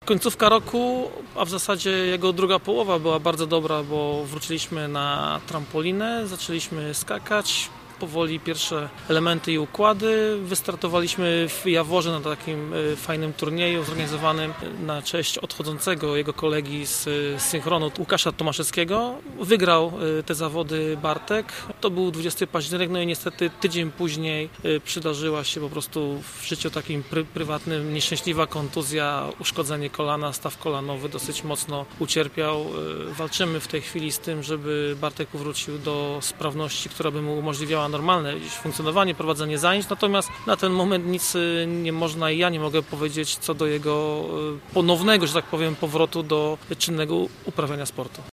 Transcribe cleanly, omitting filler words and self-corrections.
Końcówka roku, a w zasadzie jego druga połowa była bardzo dobra, bo wróciliśmy na trampolinę, zaczęliśmy skakać. Powoli pierwsze elementy i układy. Wystartowaliśmy w Jaworze na takim fajnym turnieju zorganizowanym na cześć odchodzącego jego kolegi z synchronu Łukasza Tomaszewskiego. Wygrał te zawody Bartek. To był 20 październik, no i niestety tydzień później przydarzyła się po prostu w życiu takim prywatnym nieszczęśliwa kontuzja, uszkodzenie kolana, staw kolanowy dosyć mocno ucierpiał. Walczymy w tej chwili z tym, żeby Bartek powrócił do sprawności, która by mu umożliwiała normalne funkcjonowanie, prowadzenie zajęć, natomiast na ten moment nic nie można i ja nie mogę powiedzieć co do jego ponownego, że tak powiem, powrotu do czynnego uprawiania sportu.